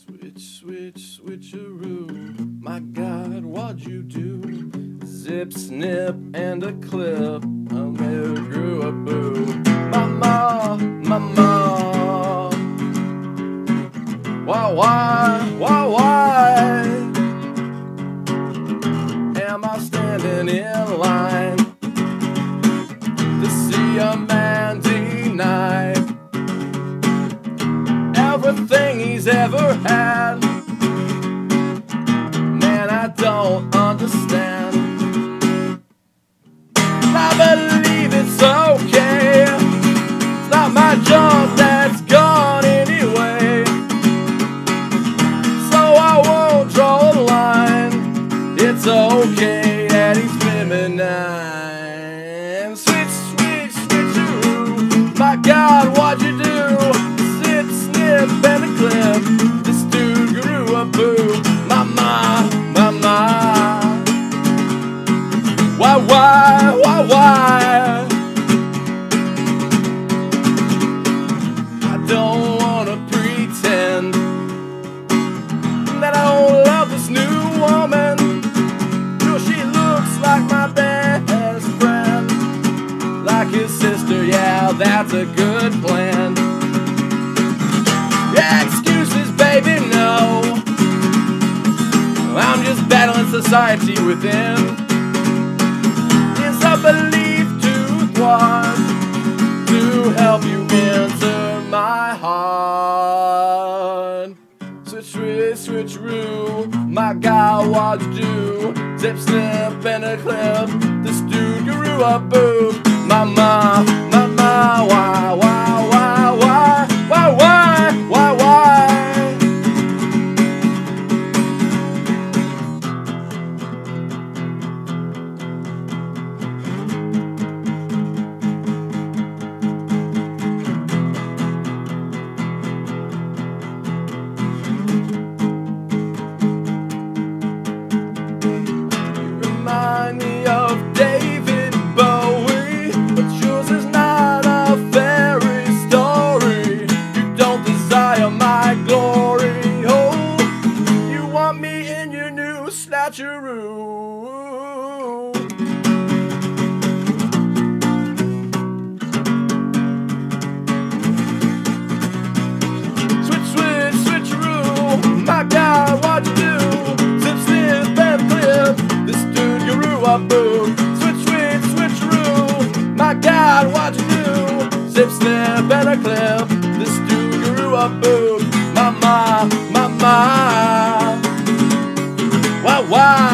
Switch, switcheroo. My God, what'd you do? Zip, snip, and a clip. I never grew a boo. Mama, mama. Why am I standing in line to see a man deny everything he's ever had? Man, I don't understand. I believe it's okay. It's not my job that's gone anyway, so I won't draw a line. It's okay that he's feminine. Switch, switch, switcheroo. My God, what'd you do? Zip, snip, and a clip. This dude grew a boo. Mama, mama. Why? I don't wanna pretend that I don't love this new woman. Sure, she looks like my best friend, like his sister. Yeah, that's a good plan. Yeah, excuses, baby, no. I'm just battling society within. It's a belief toothwash to help you enter my heart. Switch, switcheroo. My God, what'd you do? Zip, snip, and a clip. This dude grew a boob. Mama, mama, why? Remind me of David Bowie, but yours is not a fairy story. You don't desire my glory. Oh, you want me in your new snatcheroo. Switch, switch, switcheroo. My God, what'd you do? Zip, snip, and clip. This dude grew a boo. Switch, switch, switcheroo. My God, what'd you do? Zip, snip, and a clip. This dude grew a boo. Mama, mama. Why?